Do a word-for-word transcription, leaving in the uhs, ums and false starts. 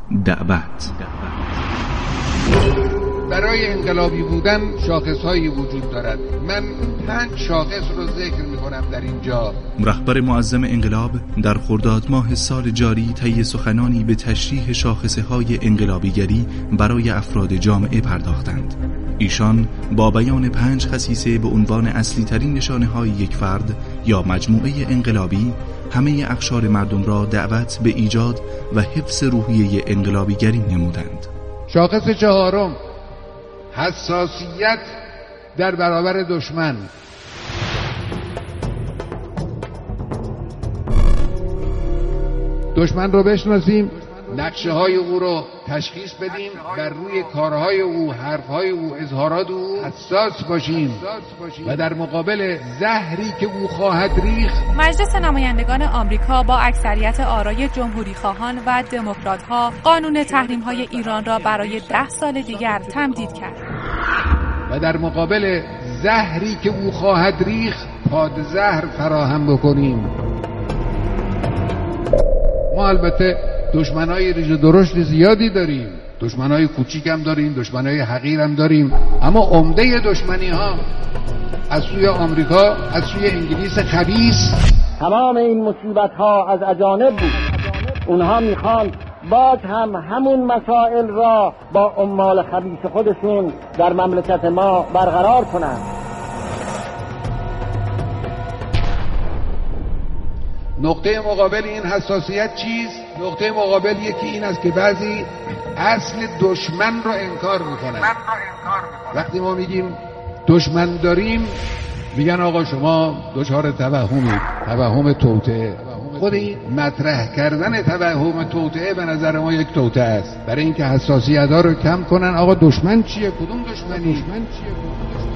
دعوت. برای انقلابی بودن شاخصهایی وجود دارد. من پنج شاخص رو ذکر میکنم در اینجا. رهبر معظم انقلاب در خرداد ماه سال جاری طی سخنانی به تشریح شاخصه‌های انقلابیگری برای افراد جامعه پرداختند. ایشان با بیان پنج خصیصه به عنوان اصلی ترین نشانه های یک فرد یا مجموعه انقلابی همه اقشار مردم را دعوت به ایجاد و حفظ روحیه انقلابیگری نمودند. شاخص چهارم، حساسیت در برابر دشمن. دشمن رو بشناسیم، نقشه های او رو تشخیص بدیم، بر روی کارهای او، حرفهای او، اظهارات او حساس باشیم و در مقابل زهری که او خواهد ریخت. مجلس نمایندگان آمریکا با اکثریت آرای جمهوری خواهان و دموکرات ها قانون تحریم های ایران را برای ده سال دیگر تمدید کرد و در مقابل زهری که او خواهد ریخت پادزهر فراهم بکنیم. ما البته دشمنای ریز و درشت زیادی داریم، دشمنای کوچیک هم داریم، دشمنای حقیر هم داریم، اما عمده دشمنی ها از سوی آمریکا، از سوی انگلیس خبیث. تمام این مصیبت ها از اجانب بود. اونها میخوان باز هم همون مسائل را با عمال خبیث خودشون در مملکت ما برقرار کنند. نقطه مقابل این حساسیت چیست؟ نقطه مقابل یکی این است که بعضی اصل دشمن رو انکار میکنن. وقتی ما میگیم دشمن داریم میگن آقا شما دچار توهمید، توهم توطئه. خود این مطرح کردن توهم توطئه به نظر ما یک توطئه است، برای اینکه حساسیت ها رو کم کنن. آقا دشمن چیه؟ کدوم دشمنی؟ دشمن چیه؟